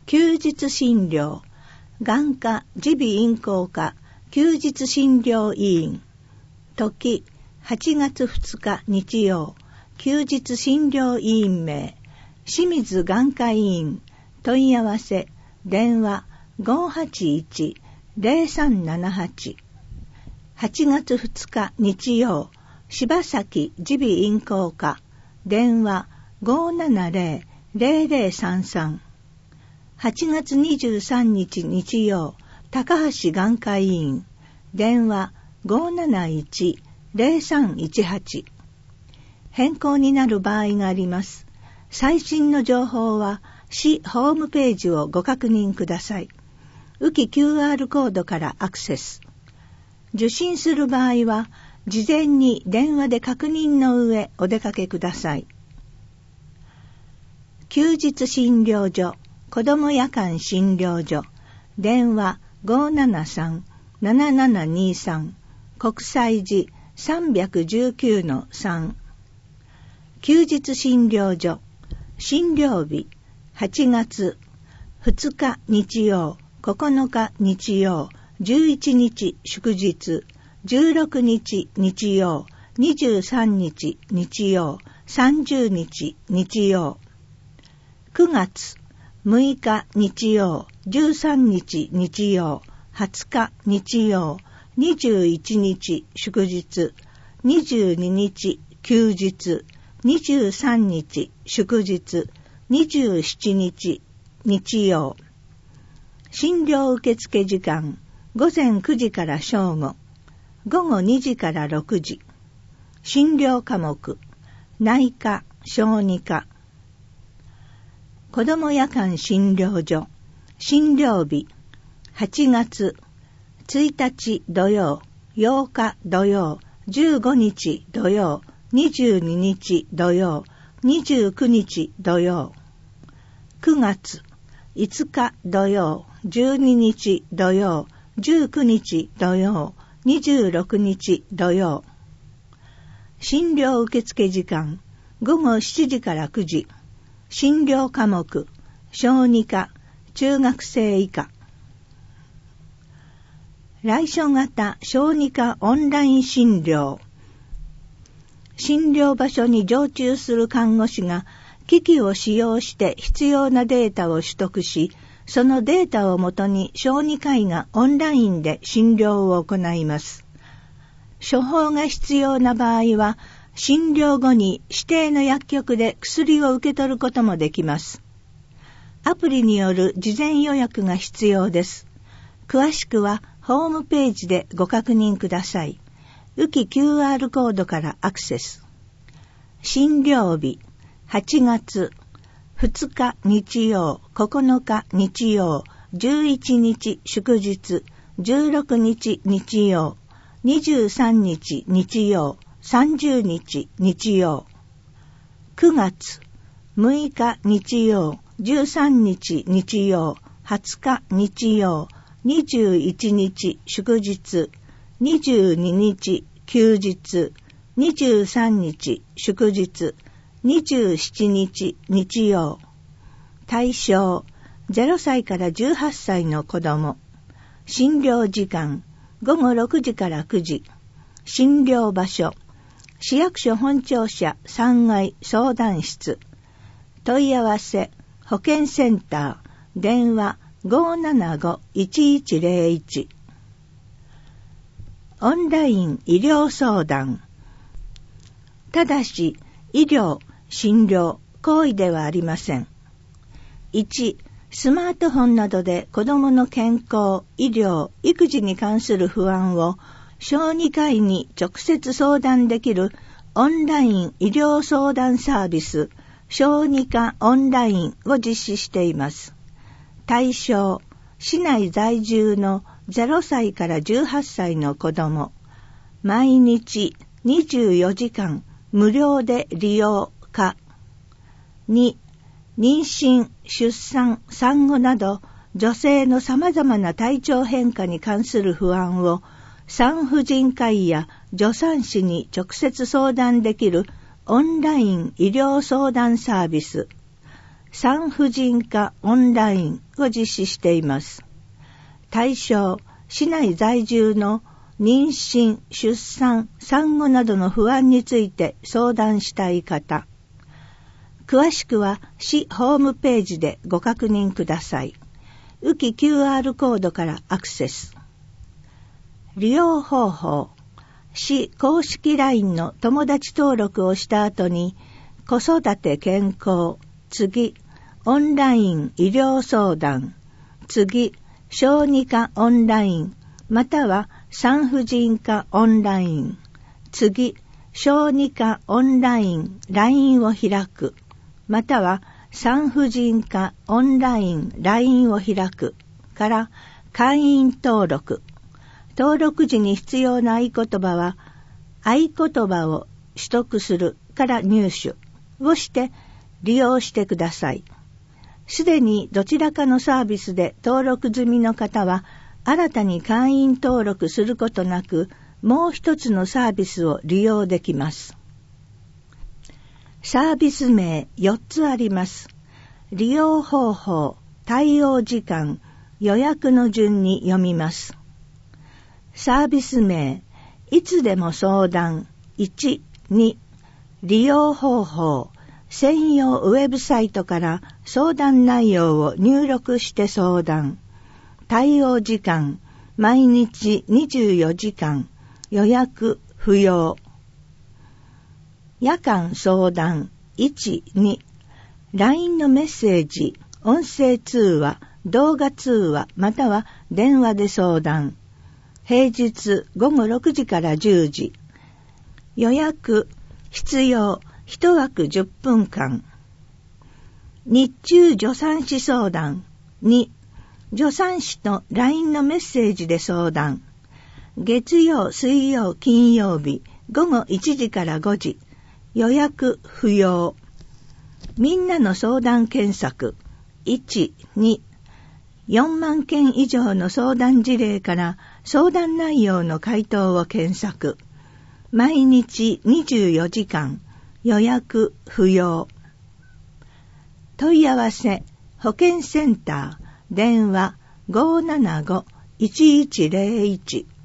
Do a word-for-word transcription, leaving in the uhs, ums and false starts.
休日診療、眼科耳鼻咽喉科休日診療委員、時はちがつふつか日曜、休日診療委員名、清水眼科医院、問い合わせ、電話 ごーはちいち ゼロさんななはち。はちがつふつか日曜、柴崎耳鼻咽喉科、電話 ごーななゼロ ゼロゼロさんさん。はちがつにじゅうさんにち日曜、高橋眼科医院、電話 ごーなないち ゼロさんいちはち。変更になる場合があります。最新の情報は市ホームページをご確認ください。浮き キューアール コードからアクセス。受診する場合は、事前に電話で確認の上お出かけください。休日診療所、子ども夜間診療所、電話 ごーななさん ななななにさん、国際寺 さんいちきゅうのさん。休日診療所、診療日、はちがつふつか日曜、ここのか日曜、じゅういちにち祝日、じゅうろくにち日曜、にじゅうさんにち日曜、さんじゅうにち日曜。くがつむいか日曜、じゅうさんにち日曜、はつか日曜、にじゅういちにち祝日、にじゅうににち休日、にじゅうさんにち祝日、にじゅうしちにち日曜。診療受付時間、ごぜんくじから正午、ごごにじからろくじ。診療科目、内科、小児科。子ども夜間診療所、診療日、はちがつついたち土曜、ようか土曜、じゅうごにち土曜、にじゅうににち土曜、にじゅうくにち土曜。くがついつか土曜、じゅうににち土曜、じゅうくにち土曜、にじゅうろくにち土曜。診療受付時間、ごごしちじからくじ。診療科目、小児科、中学生以下。来所型小児科オンライン診療。診療場所に常駐する看護師が機器を使用して必要なデータを取得し、そのデータをもとに小児科医がオンラインで診療を行います。処方が必要な場合は、診療後に指定の薬局で薬を受け取ることもできます。アプリによる事前予約が必要です。詳しくはホームページでご確認ください。浮き キューアール コードからアクセス。診療日、はちがつふつか日曜、ここのか日曜、じゅういちにち祝日、じゅうろくにち日曜、にじゅうさんにち日曜、さんじゅうにち日曜。くがつむいか日曜、じゅうさんにち日曜、はつか日曜、にじゅういちにち祝日、にじゅうににち休日、にじゅうさんにち祝日、にじゅうしちにち日曜。対象、ゼロさいからじゅうはっさいの子ども。診療時間、ごごろくじからくじ。診療場所、市役所本庁舎さんがい相談室。問い合わせ、保健センター、電話 ごーななご いちいちゼロいち。オンライン医療相談。ただし、医療、診療、行為ではありません。いち、スマートフォンなどで子どもの健康、医療、育児に関する不安を小児科医に直接相談できるオンライン医療相談サービス、小児科オンラインを実施しています。対象、市内在住のゼロさいからじゅうはっさいの子ども。毎日にじゅうよじかん無料で利用可。に、妊娠、出産、産後など女性の様々な体調変化に関する不安を産婦人科医や助産師に直接相談できるオンライン医療相談サービス。 産婦人科オンラインを実施しています。対象、市内在住の妊娠、出産、産後などの不安について相談したい方。詳しくは市ホームページでご確認ください。浮き キューアール コードからアクセス。利用方法。市公式 ライン の友達登録をした後に、子育て健康、次、オンライン医療相談、次、小児科オンライン、または産婦人科オンライン、次、小児科オンライン ライン を開く、または産婦人科オンライン ライン を開くから会員登録。登録時に必要な合言葉は、合言葉を取得するから入手をして利用してください。すでにどちらかのサービスで登録済みの方は、新たに会員登録することなく、もう一つのサービスを利用できます。サービス名よっつあります。利用方法、対応時間、予約の順に読みます。サービス名、いつでも相談、いち、に、利用方法、専用ウェブサイトから相談内容を入力して相談。対応時間、毎日にじゅうよじかん、予約不要。夜間相談、いち、に、ライン のメッセージ、音声通話、動画通話、または電話で相談。平日ごごろくじからじゅうじ。予約、必要、いちわくじゅっぷんかん。日中助産師相談。に、助産師と ライン のメッセージで相談。月曜、水曜、金曜日、ごごいちじからごじ。予約不要。みんなの相談検索。いち、に、よんまんけん以上の相談事例から相談内容の回答を検索。毎日にじゅうよじかん、予約不要。問い合わせ、保健センター、電話 ごーななご いちいちゼロいち。